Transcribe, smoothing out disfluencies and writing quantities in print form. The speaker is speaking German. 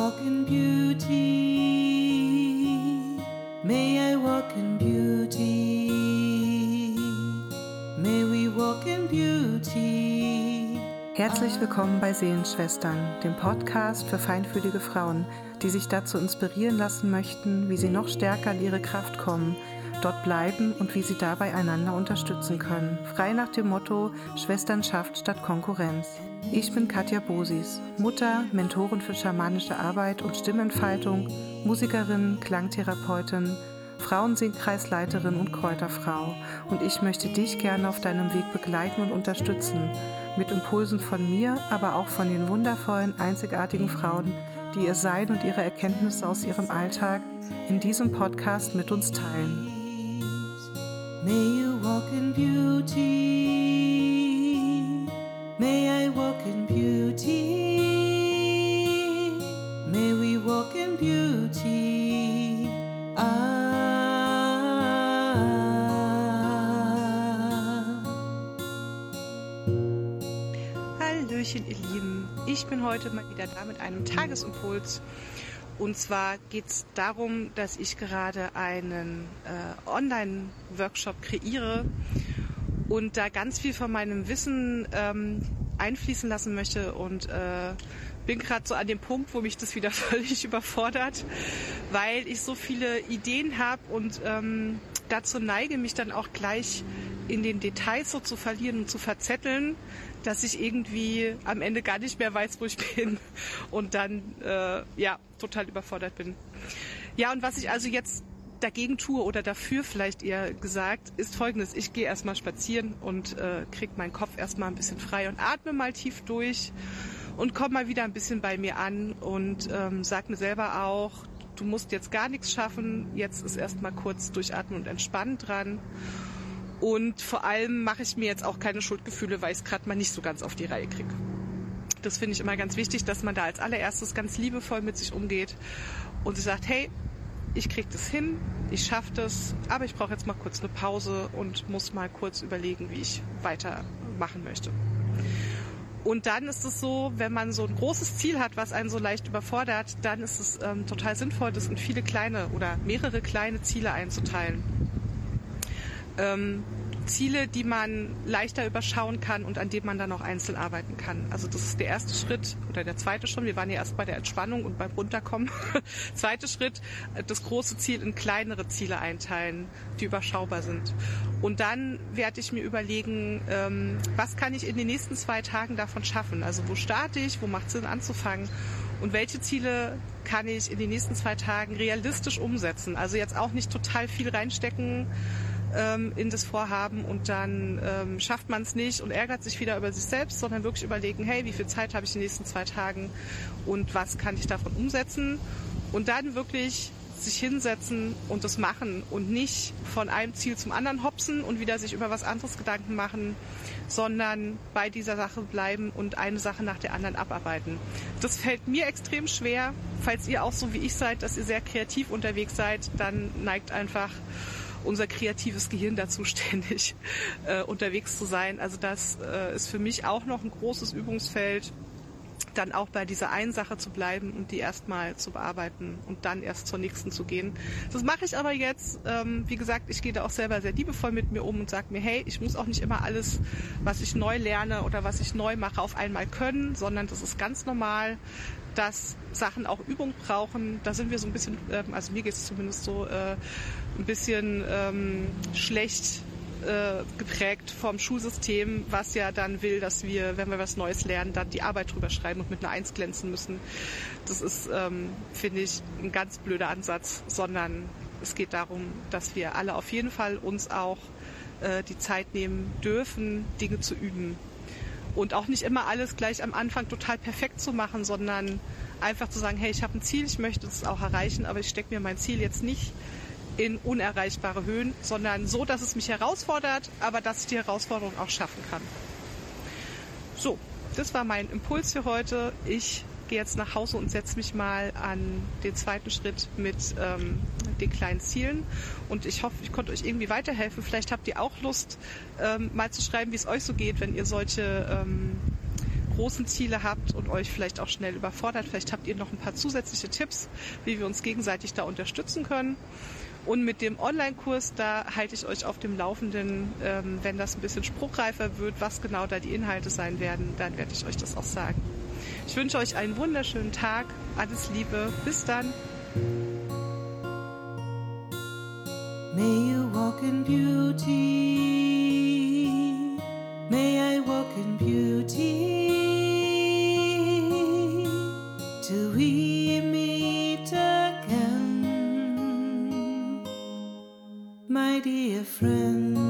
walk in beauty. May I walk in beauty. May we walk in beauty. Herzlich willkommen bei Seelenschwestern, dem Podcast für feinfühlige Frauen, die sich dazu inspirieren lassen möchten, wie sie noch stärker in ihre Kraft kommen, dort bleiben und wie sie dabei einander unterstützen können. Frei nach dem Motto Schwesternschaft statt Konkurrenz. Ich bin Katja Bosis, Mutter, Mentorin für schamanische Arbeit und Stimmentfaltung, Musikerin, Klangtherapeutin, Frauensingkreisleiterin und Kräuterfrau. Und ich möchte dich gerne auf deinem Weg begleiten und unterstützen, mit Impulsen von mir, aber auch von den wundervollen, einzigartigen Frauen, die ihr Sein und ihre Erkenntnisse aus ihrem Alltag in diesem Podcast mit uns teilen. May you walk in beauty. May I walk in beauty. May we walk in beauty. Hallöchen, ihr Lieben. Ich bin heute mal wieder da mit einem Tagesimpuls. Und zwar geht es darum, dass ich gerade einen Online-Workshop kreiere und da ganz viel von meinem Wissen einfließen lassen möchte und bin gerade so an dem Punkt, wo mich das wieder völlig überfordert, weil ich so viele Ideen habe und dazu neige, mich dann auch gleich in den Details so zu verlieren und zu verzetteln, dass ich irgendwie am Ende gar nicht mehr weiß, wo ich bin und dann total überfordert bin. Ja, und was ich also jetzt dagegen tue oder dafür vielleicht eher gesagt, ist Folgendes. Ich gehe erstmal spazieren und kriege meinen Kopf erstmal ein bisschen frei und atme mal tief durch und komme mal wieder ein bisschen bei mir an und sag mir selber auch, du musst jetzt gar nichts schaffen, jetzt ist erstmal kurz durchatmen und entspannen dran. Und vor allem mache ich mir jetzt auch keine Schuldgefühle, weil ich es gerade mal nicht so ganz auf die Reihe kriege. Das finde ich immer ganz wichtig, dass man da als allererstes ganz liebevoll mit sich umgeht und sich sagt, hey, ich kriege das hin, ich schaffe das, aber ich brauche jetzt mal kurz eine Pause und muss mal kurz überlegen, wie ich weitermachen möchte. Und dann ist es so, wenn man so ein großes Ziel hat, was einen so leicht überfordert, dann ist es total sinnvoll, das in viele kleine oder mehrere kleine Ziele einzuteilen. Ziele, die man leichter überschauen kann und an denen man dann auch einzeln arbeiten kann. Also das ist der erste Schritt oder der zweite schon. Wir waren ja erst bei der Entspannung und beim Runterkommen. Zweiter Schritt, das große Ziel in kleinere Ziele einteilen, die überschaubar sind. Und dann werde ich mir überlegen, was kann ich in den nächsten 2 Tagen davon schaffen? Also wo starte ich, wo macht es Sinn anzufangen? Und welche Ziele kann ich in den nächsten 2 Tagen realistisch umsetzen? Also jetzt auch nicht total viel reinstecken in das Vorhaben und dann schafft man es nicht und ärgert sich wieder über sich selbst, sondern wirklich überlegen, hey, wie viel Zeit habe ich in den nächsten 2 Tagen und was kann ich davon umsetzen? Und dann wirklich sich hinsetzen und das machen und nicht von einem Ziel zum anderen hopsen und wieder sich über was anderes Gedanken machen, sondern bei dieser Sache bleiben und eine Sache nach der anderen abarbeiten. Das fällt mir extrem schwer. Falls ihr auch so wie ich seid, dass ihr sehr kreativ unterwegs seid, dann neigt einfach unser kreatives Gehirn dazu, ständig unterwegs zu sein. Also das ist für mich auch noch ein großes Übungsfeld, dann auch bei dieser einen Sache zu bleiben und die erstmal zu bearbeiten und dann erst zur nächsten zu gehen. Das mache ich aber jetzt. Wie gesagt, ich gehe da auch selber sehr liebevoll mit mir um und sage mir, hey, ich muss auch nicht immer alles, was ich neu lerne oder was ich neu mache, auf einmal können, sondern das ist ganz normal, dass Sachen auch Übung brauchen. Da sind wir so ein bisschen, also mir geht es zumindest so, ein bisschen schlecht geprägt vom Schulsystem, was ja dann will, dass wir, wenn wir was Neues lernen, dann die Arbeit drüber schreiben und mit einer 1 glänzen müssen. Das ist, finde ich, ein ganz blöder Ansatz, sondern es geht darum, dass wir alle auf jeden Fall uns auch die Zeit nehmen dürfen, Dinge zu üben. Und auch nicht immer alles gleich am Anfang total perfekt zu machen, sondern einfach zu sagen, hey, ich habe ein Ziel, ich möchte es auch erreichen, aber ich stecke mir mein Ziel jetzt nicht in unerreichbare Höhen, sondern so, dass es mich herausfordert, aber dass ich die Herausforderung auch schaffen kann. So, das war mein Impuls für heute. Ich gehe jetzt nach Hause und setze mich mal an den zweiten Schritt mit den kleinen Zielen. Und ich hoffe, ich konnte euch irgendwie weiterhelfen. Vielleicht habt ihr auch Lust, mal zu schreiben, wie es euch so geht, wenn ihr solche großen Ziele habt und euch vielleicht auch schnell überfordert. Vielleicht habt ihr noch ein paar zusätzliche Tipps, wie wir uns gegenseitig da unterstützen können. Und mit dem Online-Kurs, da halte ich euch auf dem Laufenden, wenn das ein bisschen spruchreifer wird, was genau da die Inhalte sein werden, dann werde ich euch das auch sagen. Ich wünsche euch einen wunderschönen Tag, alles Liebe, bis dann. May you walk in beauty. May I walk in beauty. Till we meet again, my dear friend.